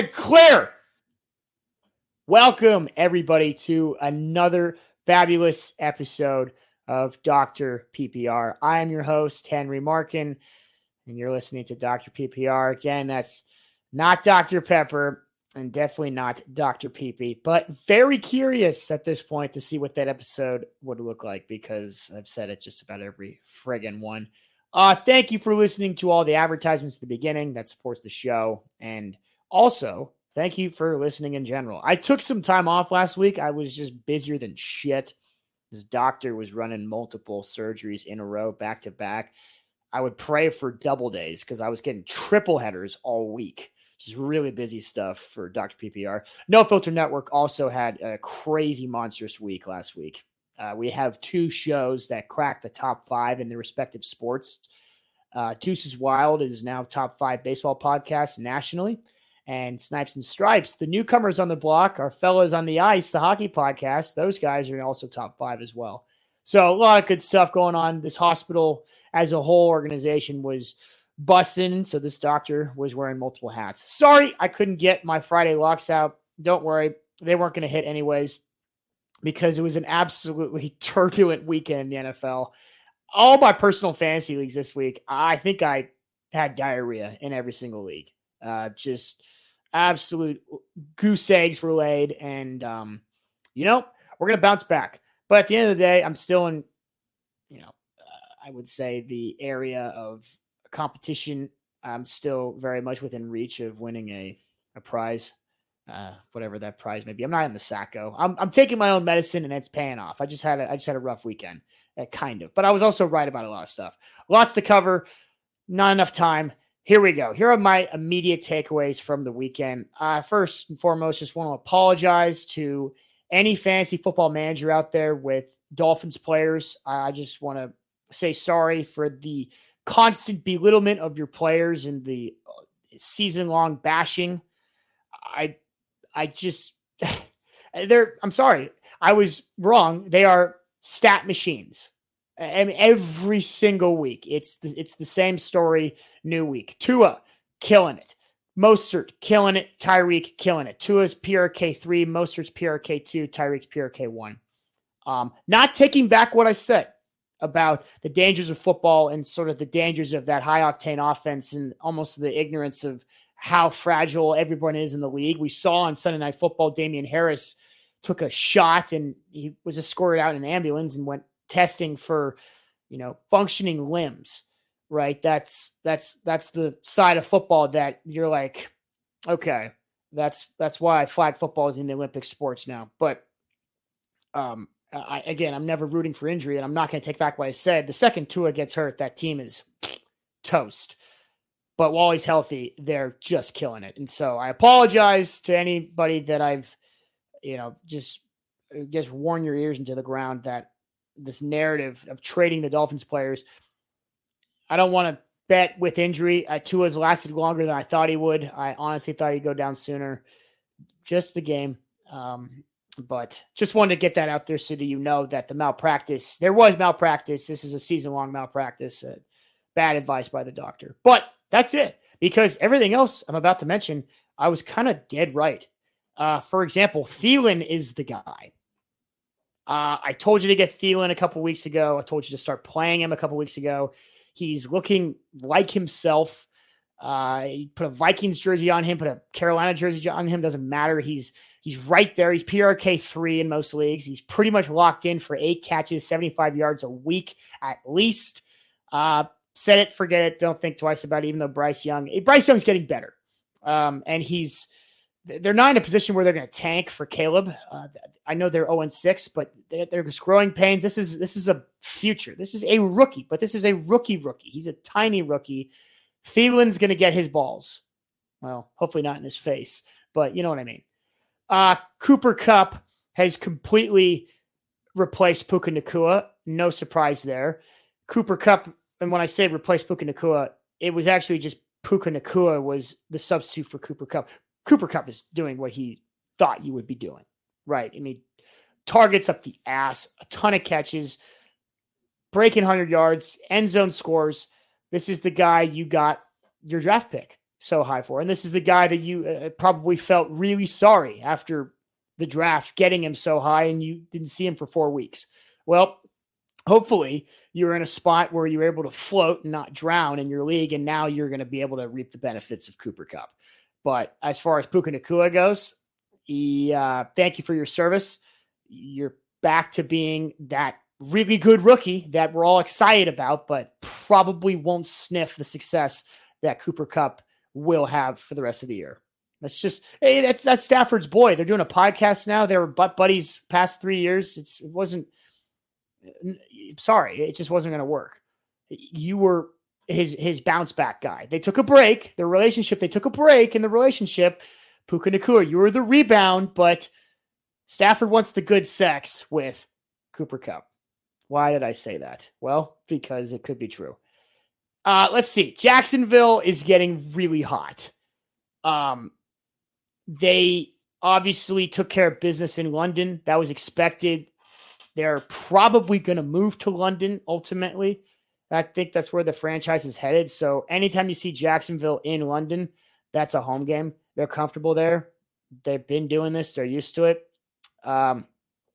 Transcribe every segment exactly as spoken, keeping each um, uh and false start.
and clear. Welcome, everybody, to another fabulous episode of Doctor P P R. I am your host, Henry Markin, and you're listening to Doctor P P R. Again, that's not Doctor Pepper and definitely not Doctor P P, but very curious at this point to see what that episode would look like because I've said it just about every friggin' one. Uh, thank you for listening to all the advertisements at the beginning that supports the show, and also thank you for listening in general. I took some time off last week. I was just busier than shit. This doctor was running multiple surgeries in a row, back to back. I would pray for double days because I was getting triple headers all week. Just really busy stuff for Doctor P P R. No Filter Network also had a crazy, monstrous week last week. Uh, we have two shows that cracked the top five in their respective sports. Uh, Deuces Wild is now top five baseball podcast nationally. And Snipes and Stripes, the newcomers on the block, our fellas on the ice, the hockey podcast, those guys are also top five as well. So a lot of good stuff going on. This hospital as a whole organization was busting, so this doctor was wearing multiple hats. Sorry, I couldn't get my Friday locks out. Don't worry, they weren't going to hit anyways because it was an absolutely turbulent weekend in the N F L. All my personal fantasy leagues this week, I think I had diarrhea in every single league. Uh, just absolute goose eggs were laid. And, um, you know, we're going to bounce back. But at the end of the day, I'm still in, you know, uh, I would say the area of competition. I'm still very much within reach of winning a, a prize, uh, whatever that prize may be. I'm not in the Sacco. I'm, I'm taking my own medicine and it's paying off. I just had a, I just had a rough weekend, uh, kind of, but I was also right about a lot of stuff. Lots to cover. Not enough time. Here we go. Here are my immediate takeaways from the weekend. Uh, first and foremost, just want to apologize to any fantasy football manager out there with Dolphins players. I just want to say sorry for the constant belittlement of your players and the season-long bashing. I, I just, they're, I'm sorry. I was wrong. They are stat machines. And every single week, it's the, it's the same story, new week. Tua, killing it. Mostert, killing it. Tyreek, killing it. Tua's P R K three, Mostert's P R K two, Tyreek's P R K one. Um, not taking back what I said about the dangers of football and sort of the dangers of that high-octane offense and almost the ignorance of how fragile everyone is in the league. We saw on Sunday Night Football, Damian Harris took a shot and he was escorted out in an ambulance and went testing for, you know, functioning limbs, right? That's, that's, that's the side of football that you're like, okay, that's, that's why flag football is in the Olympic sports now. But, um, I, again, I'm never rooting for injury and I'm not going to take back what I said. The second Tua gets hurt, that team is toast, but while he's healthy, they're just killing it. And so I apologize to anybody that I've, you know, just, just worn your ears into the ground that this narrative of trading the Dolphins players. I don't want to bet with injury. Uh, Tua's lasted longer than I thought he would. I honestly thought he'd go down sooner. Just the game. Um, but just wanted to get that out there so that you know that the malpractice, there was malpractice. This is a season-long malpractice. Uh, bad advice by the doctor. But that's it. Because everything else I'm about to mention, I was kind of dead right. Uh, for example, Thielen is the guy. Uh, I told you to get Thielen a couple weeks ago. I told you to start playing him a couple weeks ago. He's looking like himself. Uh, he put a Vikings jersey on him, put a Carolina jersey on him. Doesn't matter. He's he's right there. He's P R K three in most leagues. He's pretty much locked in for eight catches, seventy-five yards a week at least. Uh, said it, forget it. Don't think twice about it, even though Bryce Young, Bryce Young's getting better. Um, and he's, they're not in a position where they're going to tank for Caleb. Uh, I know they're oh and six, but they're, they're just growing pains. This is this is a future. This is a rookie, but this is a rookie rookie. He's a tiny rookie. Thielen's going to get his balls. Well, hopefully not in his face, but you know what I mean. Uh, Cooper Kupp has completely replaced Puka Nacua. No surprise there. Cooper Kupp, and when I say replace Puka Nacua, it was actually just Puka Nacua was the substitute for Cooper Kupp. Cooper Kupp is doing what he thought you would be doing, right? I mean, targets up the ass, a ton of catches, breaking one hundred yards, end zone scores. This is the guy you got your draft pick. so high for. And this is the guy that you uh, probably felt really sorry after the draft, getting him so high, and you didn't see him for four weeks. Well, hopefully you're in a spot where you're able to float and not drown in your league, and now you're going to be able to reap the benefits of Cooper Kupp. But as far as Puka Nacua goes, he, uh, thank you for your service. You're back to being that really good rookie that we're all excited about, but probably won't sniff the success that Cooper Kupp will have for the rest of the year. That's just, hey, that's that's Stafford's boy. They're doing a podcast now. They were butt buddies past three years. It's it wasn't. Sorry, it just wasn't going to work. You were his his bounce back guy. They took a break. The relationship. They took a break in the relationship. Puka Nacua, you were the rebound, but Stafford wants the good sex with Cooper Kupp. Why did I say that? Well, because it could be true. Uh, let's see. Jacksonville is getting really hot. Um. They obviously took care of business in London. That was expected. They're probably going to move to London ultimately. I think that's where the franchise is headed. So anytime you see Jacksonville in London, that's a home game. They're comfortable there. They've been doing this. They're used to it. Um,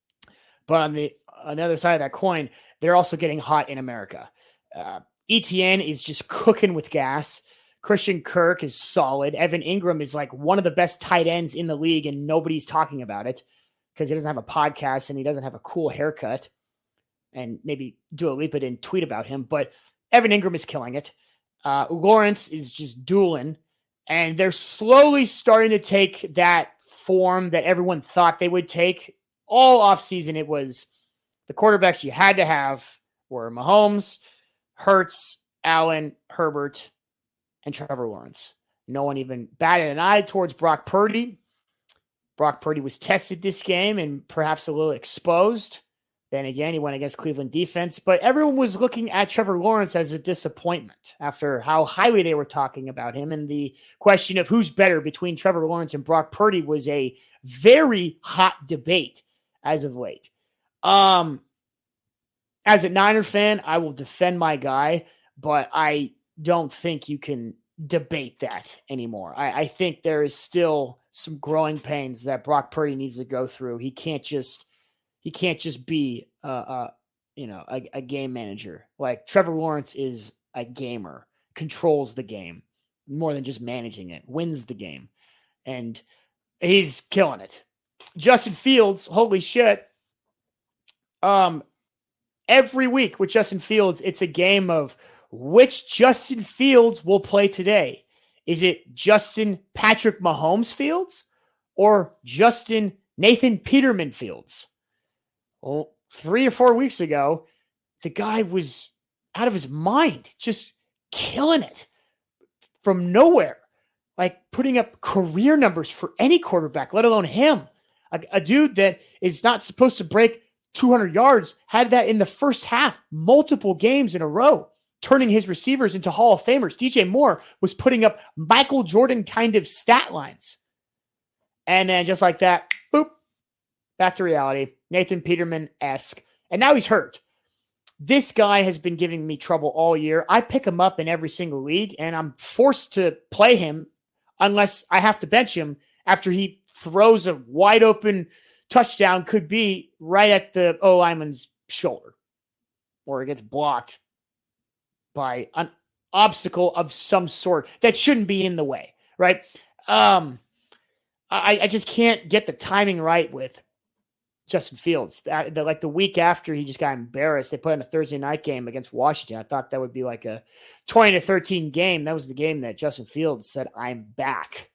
but on the, on the other side of that coin, they're also getting hot in America. Uh, E T N is just cooking with gas. Christian Kirk is solid. Evan Ingram is like one of the best tight ends in the league, and nobody's talking about it because he doesn't have a podcast and he doesn't have a cool haircut. And maybe Dua Lipa didn't tweet about him, but Evan Ingram is killing it. Uh, Lawrence is just dueling, and they're slowly starting to take that form that everyone thought they would take. All offseason, it was the quarterbacks you had to have were Mahomes, Hurts, Allen, Herbert, and Trevor Lawrence. No one even batted an eye towards Brock Purdy. Brock Purdy was tested this game and perhaps a little exposed. Then again, he went against Cleveland defense, but everyone was looking at Trevor Lawrence as a disappointment after how highly they were talking about him. And the question of who's better between Trevor Lawrence and Brock Purdy was a very hot debate as of late. Um, as a Niner fan, I will defend my guy, but I don't think you can debate that anymore. I, I think there is still some growing pains that Brock Purdy needs to go through. He can't just he can't just be a, a you know a, a game manager. Like Trevor Lawrence is a gamer, controls the game more than just managing it, wins the game, and he's killing it. Justin Fields, holy shit! Um, every week with Justin Fields, it's a game of which Justin Fields will play today. Is it Justin Patrick Mahomes Fields or Justin Nathan Peterman Fields? Well, three or four weeks ago, the guy was out of his mind, just killing it from nowhere, like putting up career numbers for any quarterback, let alone him. A, a dude that is not supposed to break two hundred yards had that in the first half, multiple games in a row, turning his receivers into Hall of Famers. D J Moore was putting up Michael Jordan kind of stat lines. And then just like that, boop, back to reality. Nathan Peterman-esque. And now he's hurt. This guy has been giving me trouble all year. I pick him up in every single league, and I'm forced to play him unless I have to bench him after he throws a wide open touchdown, could be right at the O lineman's shoulder, or it gets blocked by an obstacle of some sort that shouldn't be in the way, right? Um, I, I just can't get the timing right with Justin Fields. That, the, like the week after he just got embarrassed, they put in a Thursday night game against Washington. I thought that would be like a twenty to thirteen game. That was the game that Justin Fields said, "I'm back."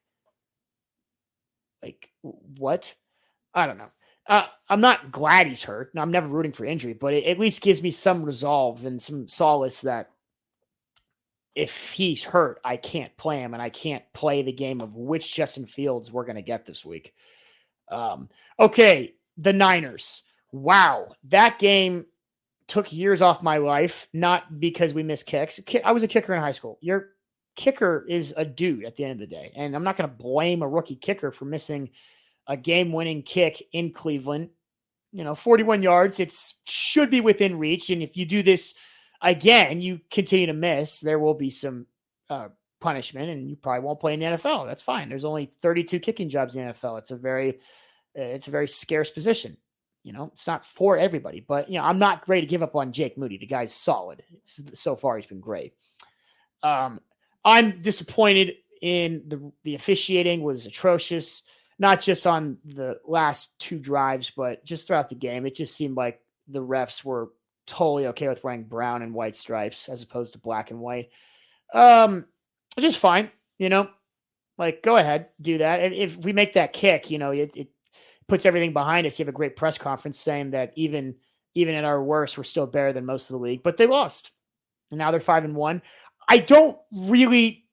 Like, what? I don't know. Uh, I'm not glad he's hurt. I'm never rooting for injury, but it at least gives me some resolve and some solace that if he's hurt, I can't play him, and I can't play the game of which Justin Fields we're going to get this week. Um, okay, the Niners. Wow, that game took years off my life, not because we missed kicks. I was a kicker in high school. Your kicker is a dude at the end of the day, and I'm not going to blame a rookie kicker for missing a game-winning kick in Cleveland. You know, forty-one yards, it should be within reach, and if you do this again, you continue to miss, there will be some uh, punishment, and you probably won't play in the N F L. That's fine. There's only thirty-two kicking jobs in the N F L. It's a very, it's a very scarce position. You know, it's not for everybody, but you know, I'm not ready to give up on Jake Moody. The guy's solid. So far, he's been great. Um, I'm disappointed in the the officiating was atrocious, not just on the last two drives, but just throughout the game. It just seemed like the refs were totally okay with wearing brown and white stripes as opposed to black and white. Um, just fine, you know, like go ahead, do that. And if we make that kick, you know, it, it puts everything behind us. You have a great press conference saying that even, even at our worst, we're still better than most of the league, but they lost and now they're five and one. I don't really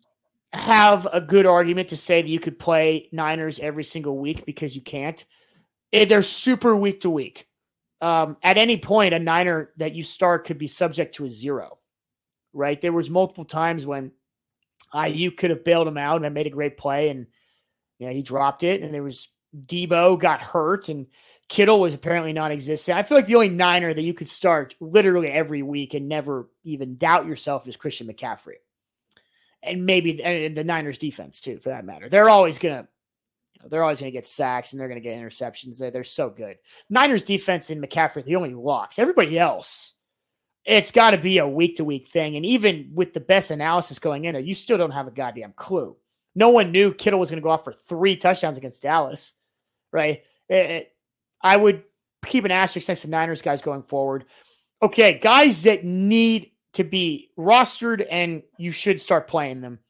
have a good argument to say that you could play Niners every single week because you can't. They're super week to week. Um, at any point, a Niner that you start could be subject to a zero, right? There was multiple times when Ayuk could have bailed him out and made a great play, and you know, he dropped it. And there was Debo got hurt, and Kittle was apparently non-existent. I feel like the only Niner that you could start literally every week and never even doubt yourself is Christian McCaffrey, and maybe and the Niners defense too, for that matter. They're always gonna. They're always going to get sacks and they're going to get interceptions. They're, they're so good. Niners defense and McCaffrey, the only locks. Everybody else, it's got to be a week-to-week thing. And even with the best analysis going in there, you still don't have a goddamn clue. No one knew Kittle was going to go off for three touchdowns against Dallas, right? It, it, I would keep an asterisk next to Niners guys going forward. Okay, guys that need to be rostered and you should start playing them.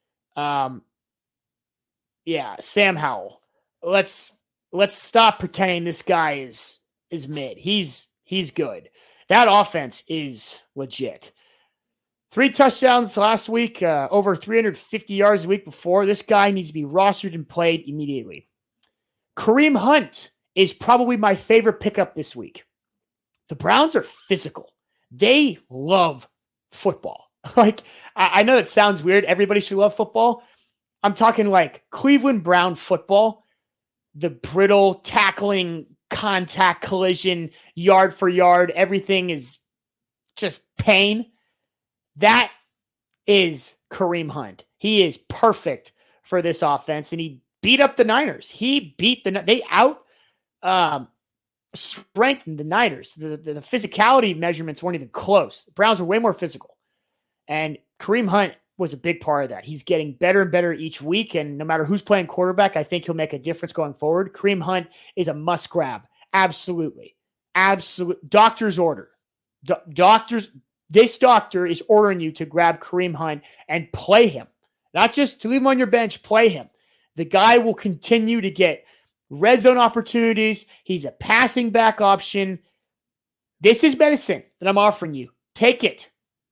Um, Yeah, Sam Howell. Let's let's stop pretending this guy is is mid. He's he's good. That offense is legit. Three touchdowns last week, uh, over three hundred fifty yards a week before. This guy needs to be rostered and played immediately. Kareem Hunt is probably my favorite pickup this week. The Browns are physical. They love football. Like, I, I know that sounds weird. Everybody should love football. I'm talking like Cleveland Brown football, the brittle tackling, contact collision, yard for yard. Everything is just pain. That is Kareem Hunt. He is perfect for this offense, and he beat up the Niners. He beat the, they out um, strengthened the Niners. The, the, the physicality measurements weren't even close. The Browns were way more physical. And Kareem Hunt was a big part of that. He's getting better and better each week, and no matter who's playing quarterback, I think he'll make a difference going forward. Kareem Hunt is a must grab. Absolutely. Absolute doctor's order. Do- doctors, this doctor is ordering you to grab Kareem Hunt and play him. Not just to leave him on your bench, play him. The guy will continue to get red zone opportunities. He's a passing back option. This is medicine that I'm offering you. Take it.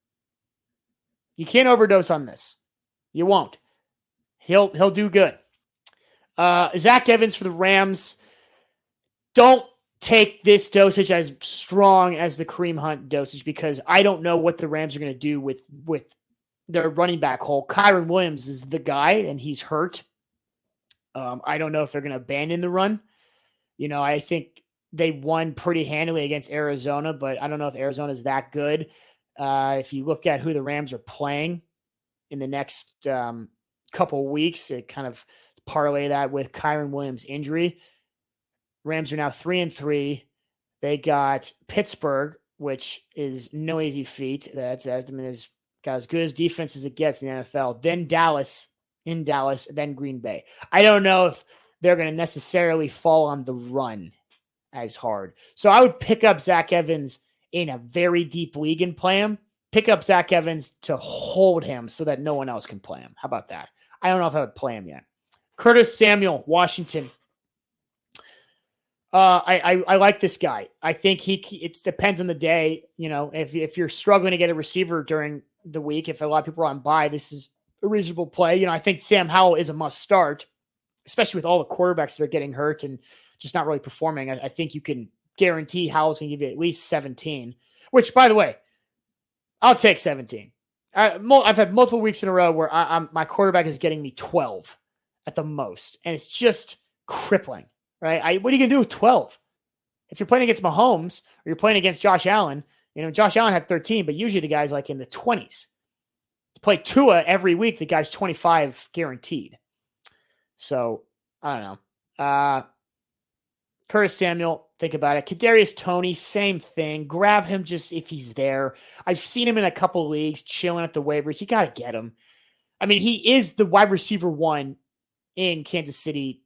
You can't overdose on this. You won't. He'll he'll do good. Uh, Zach Evans for the Rams. Don't take this dosage as strong as the Kareem Hunt dosage because I don't know what the Rams are going to do with, with their running back hole. Kyren Williams is the guy, and he's hurt. Um, I don't know if they're going to abandon the run. You know, I think they won pretty handily against Arizona, but I don't know if Arizona is that good. Uh, if you look at who the Rams are playing in the next um, couple weeks, it kind of parlay that with Kyren Williams' injury. Rams are now three and three. They got Pittsburgh, which is no easy feat. That's I mean, it's got as good as defense as it gets in the N F L. Then Dallas, in Dallas, then Green Bay. I don't know if they're going to necessarily fall on the run as hard. So I would pick up Zach Evans in a very deep league and play him. Pick up Zach Evans to hold him so that no one else can play him. How about that? I don't know if I would play him yet. Curtis Samuel, Washington. Uh, I, I I like this guy. I think he it depends on the day. You know, if if you're struggling to get a receiver during the week, if a lot of people are on bye, this is a reasonable play. You know, I think Sam Howell is a must start, especially with all the quarterbacks that are getting hurt and just not really performing. I, I think you can guarantee Howell's going to give you at least seventeen, which, by the way, I'll take seventeen. I, I've had multiple weeks in a row where I, I'm, my quarterback is getting me twelve at the most, and it's just crippling, right? I, what are you going to do with twelve? If you're playing against Mahomes or you're playing against Josh Allen, you know, Josh Allen had thirteen, but usually the guy's like in the twenties. To play Tua every week, the guy's twenty-five guaranteed. So, I don't know. Uh, Curtis Samuel, think about it. Kadarius Toney, same thing. Grab him just if he's there. I've seen him in a couple leagues chilling at the waivers. You got to get him. I mean, he is the wide receiver one in Kansas City.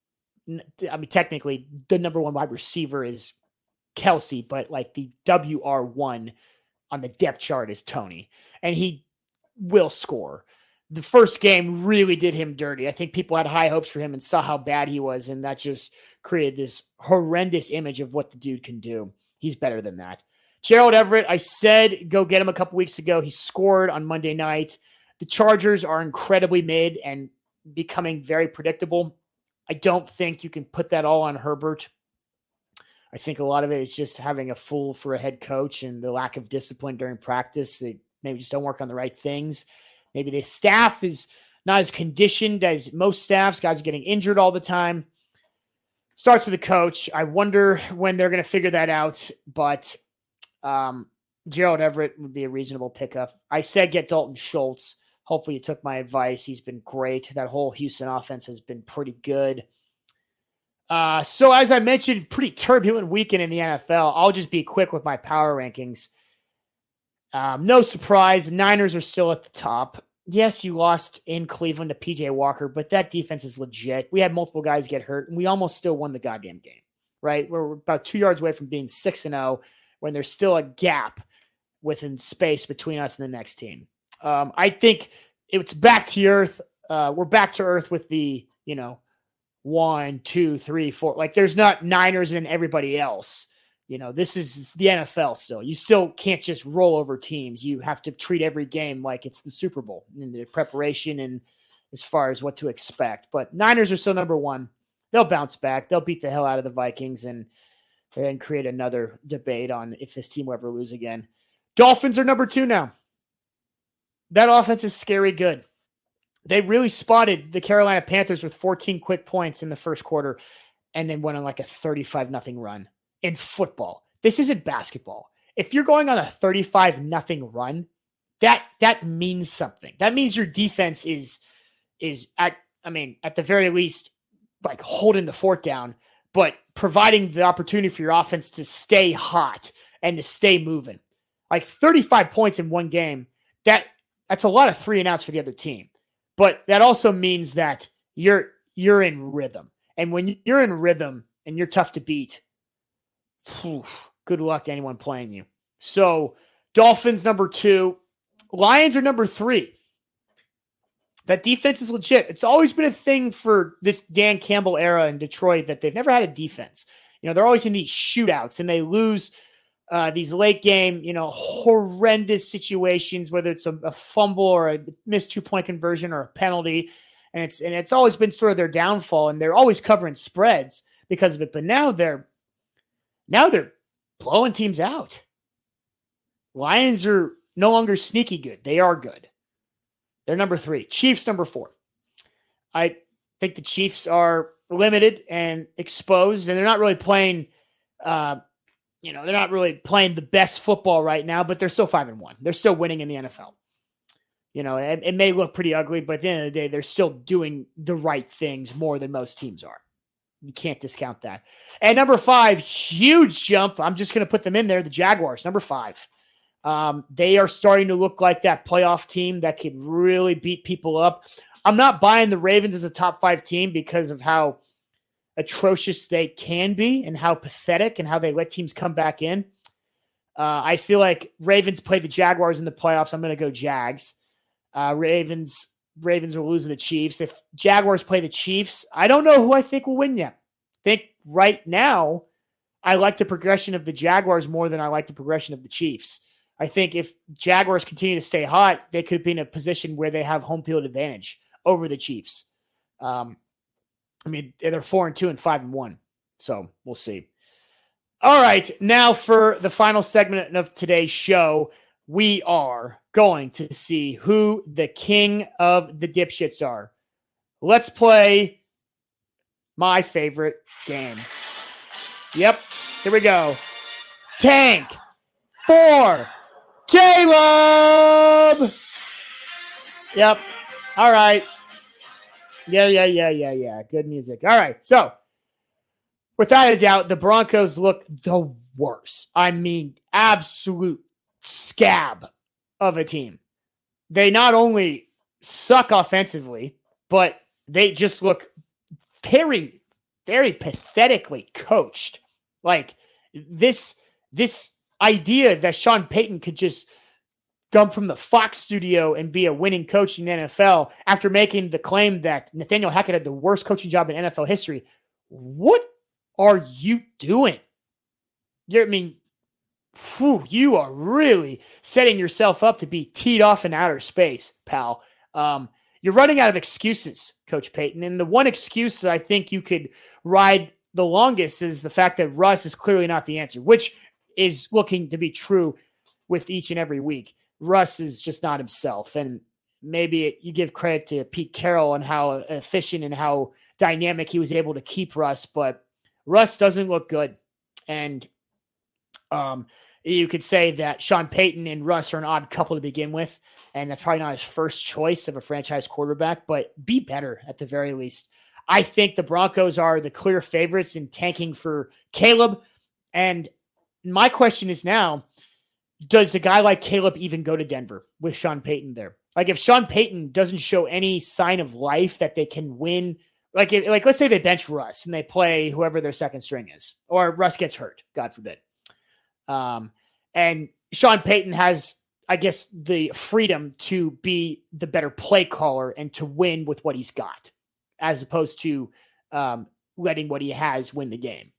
I mean, technically, the number one wide receiver is Kelsey, but like the W R one on the depth chart is Toney, and he will score. The first game really did him dirty. I think people had high hopes for him and saw how bad he was, and that just created this horrendous image of what the dude can do. He's better than that. Gerald Everett, I said go get him a couple weeks ago. He scored on Monday night. The Chargers are incredibly mid and becoming very predictable. I don't think you can put that all on Herbert. I think a lot of it is just having a fool for a head coach and the lack of discipline during practice. They maybe just don't work on the right things. Maybe the staff is not as conditioned as most staffs. Guys are getting injured all the time. Starts with the coach. I wonder when they're going to figure that out, but um, Gerald Everett would be a reasonable pickup. I said get Dalton Schultz. Hopefully you took my advice. He's been great. That whole Houston offense has been pretty good. Uh, so as I mentioned, pretty turbulent weekend in the N F L. I'll just be quick with my power rankings. Um, no surprise. Niners are still at the top. Yes, you lost in Cleveland to P J Walker, but that defense is legit. We had multiple guys get hurt, and we almost still won the goddamn game, right? We're about two yards away from being six and oh when there's still a gap within space between us and the next team. Um, I think it's back to earth. Uh, we're back to earth with the, you know, one, two, three, four. Like there's not Niners and everybody else. You know, this is the N F L still. You still can't just roll over teams. You have to treat every game like it's the Super Bowl in the preparation and as far as what to expect. But Niners are still number one. They'll bounce back. They'll beat the hell out of the Vikings and then create another debate on if this team will ever lose again. Dolphins are number two now. That offense is scary good. They really spotted the Carolina Panthers with fourteen quick points in the first quarter and then went on like a thirty-five nothing run. In football, this isn't basketball. If you're going on a thirty-five nothing run, that that means something. That means your defense is is at I mean, at the very least, like holding the fort down, but providing the opportunity for your offense to stay hot and to stay moving. Like thirty-five points in one game, that that's a lot of three and outs for the other team. But that also means that you're you're in rhythm. And when you're in rhythm and you're tough to beat, whew, good luck to anyone playing you. So Dolphins number two, Lions are number three. That defense is legit. It's always been a thing for this Dan Campbell era in Detroit that they've never had a defense. You know, they're always in these shootouts and they lose uh, these late game, you know, horrendous situations, whether it's a, a fumble or a missed two point conversion or a penalty. And it's, and it's always been sort of their downfall, and they're always covering spreads because of it. But now they're, Now they're blowing teams out. Lions are no longer sneaky good. They are good. They're number three. Chiefs number four. I think the Chiefs are limited and exposed, and they're not really playing, uh, you know, they're not really playing the best football right now, but they're still five and one. They're still winning in the N F L. You know, it, it may look pretty ugly, but at the end of the day, they're still doing the right things more than most teams are. You can't discount that. And number five, huge jump. I'm just going to put them in there. The Jaguars, number five. Um, they are starting to look like that playoff team that could really beat people up. I'm not buying the Ravens as a top five team because of how atrocious they can be and how pathetic and how they let teams come back in. Uh, I feel like Ravens play the Jaguars in the playoffs. I'm going to go Jags. Uh, Ravens Ravens will lose to the Chiefs. If Jaguars play the Chiefs, I don't know who I think will win yet. I think right now, I like the progression of the Jaguars more than I like the progression of the Chiefs. I think if Jaguars continue to stay hot, they could be in a position where they have home field advantage over the Chiefs. Um, I mean, they're four and two and five and one. So we'll see. All right. Now for the final segment of today's show, we are going to see who the king of the dipshits are. Let's play my favorite game. Yep. Here we go. Tank for Caleb. Yep. All right. Yeah, yeah, yeah, yeah, yeah. Good music. All right. So, without a doubt, the Broncos look the worst. I mean, absolute scab of a team. They not only suck offensively, but they just look very, very pathetically coached. Like this, this idea that Sean Payton could just come from the Fox studio and be a winning coach in the N F L after making the claim that Nathaniel Hackett had the worst coaching job in N F L history. What are you doing? You're, I mean, whew, you are really setting yourself up to be teed off in outer space, pal. Um, you're running out of excuses, Coach Payton. And the one excuse that I think you could ride the longest is the fact that Russ is clearly not the answer, which is looking to be true with each and every week. Russ is just not himself. And maybe it, you give credit to Pete Carroll and how efficient and how dynamic he was able to keep Russ, but Russ doesn't look good. And um, you could say that Sean Payton and Russ are an odd couple to begin with, and that's probably not his first choice of a franchise quarterback, but be better at the very least. I think the Broncos are the clear favorites in tanking for Caleb. And my question is now, does a guy like Caleb even go to Denver with Sean Payton there? Like if Sean Payton doesn't show any sign of life that they can win, like, if, like let's say they bench Russ and they play whoever their second string is, or Russ gets hurt, God forbid. Um, and Sean Payton has, I guess, the freedom to be the better play caller and to win with what he's got, as opposed to um, letting what he has win the game.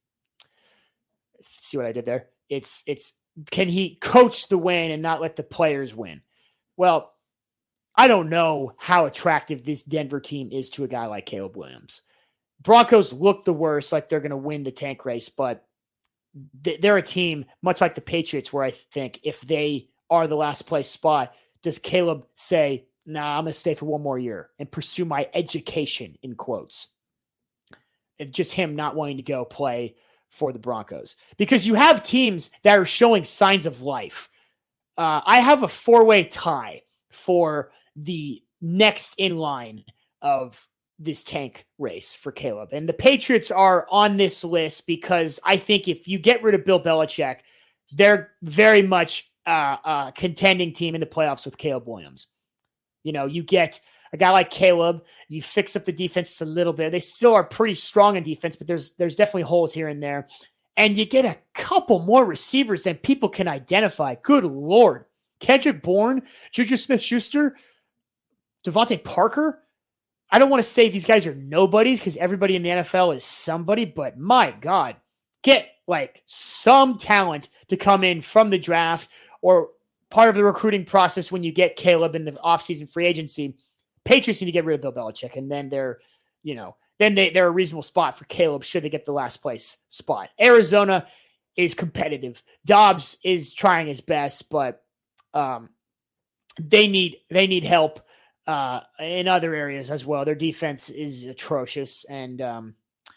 See what I did there? It's, it's, can he coach the win and not let the players win? Well, I don't know how attractive this Denver team is to a guy like Caleb Williams. Broncos look the worst, like they're going to win the tank race, but they're a team much like the Patriots where I think if they are the last place spot, does Caleb say, nah, I'm going to stay for one more year and pursue my education in quotes? It's just him not wanting to go play for the Broncos, because you have teams that are showing signs of life. Uh, I have a four-way tie for the next in line of this tank race for Caleb. And the Patriots are on this list because I think if you get rid of Bill Belichick, they're very much uh, a contending team in the playoffs with Caleb Williams. You know, you get a guy like Caleb, you fix up the defense a little bit. They still are pretty strong in defense, but there's there's definitely holes here and there. And you get a couple more receivers than people can identify. Good Lord. Kendrick Bourne, Juju Smith-Schuster, Devontae Parker. I don't want to say these guys are nobodies because everybody in the N F L is somebody, but my God, get like some talent to come in from the draft or part of the recruiting process when you get Caleb in the offseason free agency. Patriots need to get rid of Bill Belichick, and then they're, you know, then they, they're a reasonable spot for Caleb should they get the last place spot. Arizona is competitive. Dobbs is trying his best, but um, they need they need help uh, in other areas as well. Their defense is atrocious, and um,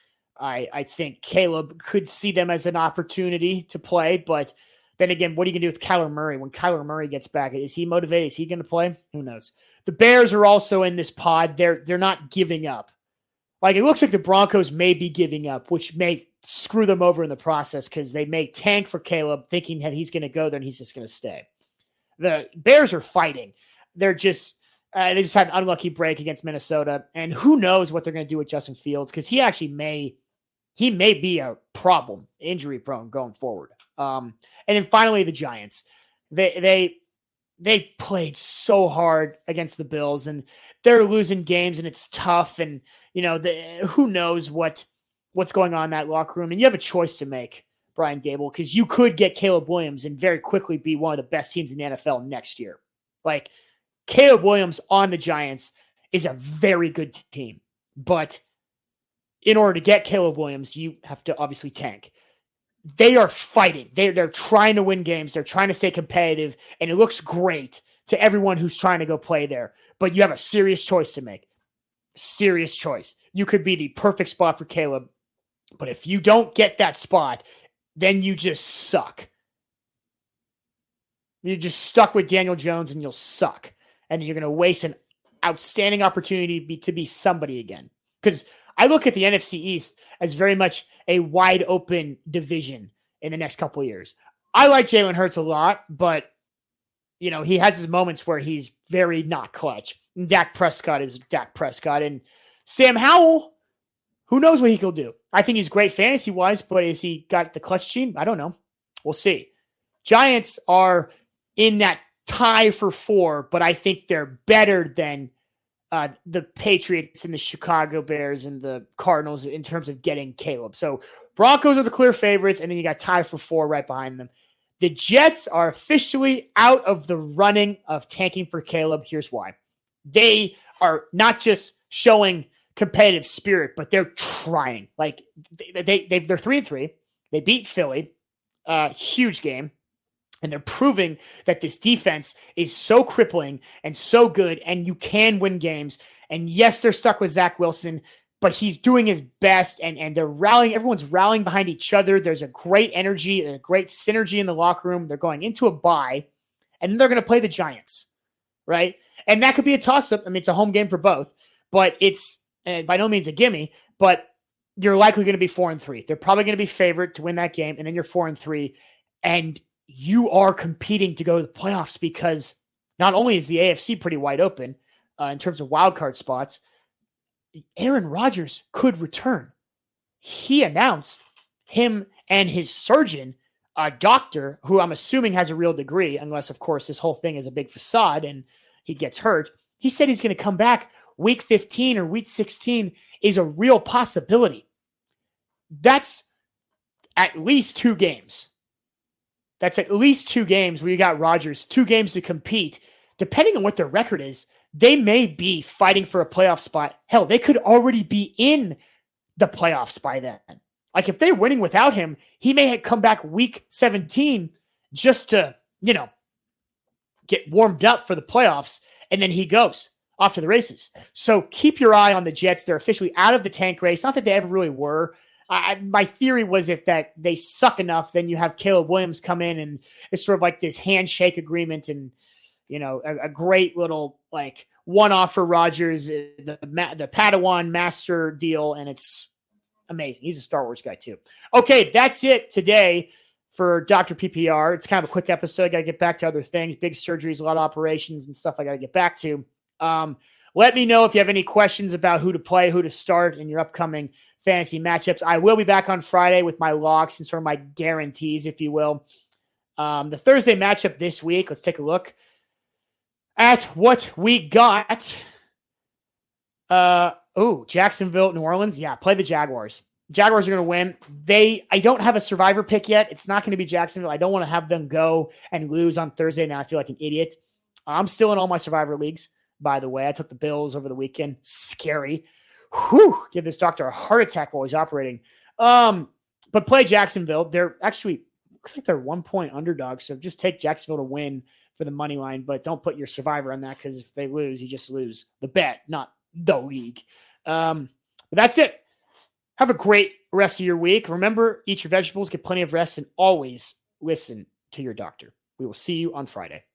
I I think Caleb could see them as an opportunity to play, but then again, what are you going to do with Kyler Murray when Kyler Murray gets back? Is he motivated? Is he going to play? Who knows? The Bears are also in this pod. They're they're not giving up. Like, it looks like the Broncos may be giving up, which may screw them over in the process because they may tank for Caleb thinking that he's going to go there and he's just going to stay. The Bears are fighting. They're just uh, they just had an unlucky break against Minnesota, and who knows what they're going to do with Justin Fields because he actually may he may be a problem, injury prone going forward. Um, and then finally, the Giants. They they. They played so hard against the Bills and they're losing games and it's tough. And, you know, the, who knows what, what's going on in that locker room. And you have a choice to make, Brian Dable, because you could get Caleb Williams and very quickly be one of the best teams in the N F L next year. Like, Caleb Williams on the Giants is a very good team, but in order to get Caleb Williams, you have to obviously tank. They are fighting. They, they're trying to win games. They're trying to stay competitive, and it looks great to everyone who's trying to go play there. But you have a serious choice to make. Serious choice. You could be the perfect spot for Caleb, but if you don't get that spot, then you just suck. You're just stuck with Daniel Jones, and you'll suck. And you're going to waste an outstanding opportunity to be, to be somebody again. Because I look at the N F C East as very much a wide open division in the next couple of years. I like Jalen Hurts a lot, but you know, he has his moments where he's very not clutch. And Dak Prescott is Dak Prescott. And Sam Howell, who knows what he can do? I think he's great fantasy-wise, but is he got the clutch gene? I don't know. We'll see. Giants are in that tie for four, but I think they're better than uh, the Patriots and the Chicago Bears and the Cardinals in terms of getting Caleb. So Broncos are the clear favorites, and then you got tie for four right behind them. The Jets are officially out of the running of tanking for Caleb. Here's why. They are not just showing competitive spirit, but they're trying. Like they, they, they they're three and three. They beat Philly, uh, huge game, and they're proving that this defense is so crippling and so good, and you can win games. And yes, they're stuck with Zach Wilson, but he's doing his best, and, and they're rallying. Everyone's rallying behind each other. There's a great energy and a great synergy in the locker room. They're going into a bye, and then they're going to play the Giants, right? And that could be a toss-up. I mean, it's a home game for both, but it's and by no means a gimme, but you're likely going to be four and three. They're probably going to be favored to win that game, and then you're four and three, and you are competing to go to the playoffs because not only is the A F C pretty wide open uh, in terms of wild card spots, Aaron Rodgers could return. He announced him and his surgeon, a doctor who I'm assuming has a real degree, unless, of course, this whole thing is a big facade and he gets hurt. He said he's going to come back week fifteen or week sixteen is a real possibility. That's at least two games. That's at least two games where you got Rodgers, two games to compete. Depending on what their record is, they may be fighting for a playoff spot. Hell, they could already be in the playoffs by then. Like if they're winning without him, he may come back week seventeen just to, you know, get warmed up for the playoffs, and then he goes off to the races. So keep your eye on the Jets. They're officially out of the tank race. Not that they ever really were. I, my theory was if that they suck enough, then you have Caleb Williams come in and it's sort of like this handshake agreement and, you know, a, a great little like one-off for Rodgers, the, the Padawan master deal, and it's amazing. He's a Star Wars guy too. Okay, that's it today for Doctor P P R. It's kind of a quick episode. I got to get back to other things, big surgeries, a lot of operations and stuff I got to get back to. Um, let me know if you have any questions about who to play, who to start in your upcoming fantasy matchups. I will be back on Friday with my locks and sort of my guarantees, if you will. Um, the Thursday matchup this week, let's take a look at what we got. Uh, oh, Jacksonville, New Orleans. Yeah, play the Jaguars. Jaguars are going to win. They, I don't have a survivor pick yet. It's not going to be Jacksonville. I don't want to have them go and lose on Thursday. Now I feel like an idiot. I'm still in all my survivor leagues, by the way. I took the Bills over the weekend. Scary. Whew, give this doctor a heart attack while he's operating. Um, but play Jacksonville. They're actually, looks like they're one point underdogs. So just take Jacksonville to win for the money line, but don't put your survivor on that because if they lose, you just lose the bet, not the league. Um, but that's it. Have a great rest of your week. Remember, eat your vegetables, get plenty of rest, and always listen to your doctor. We will see you on Friday.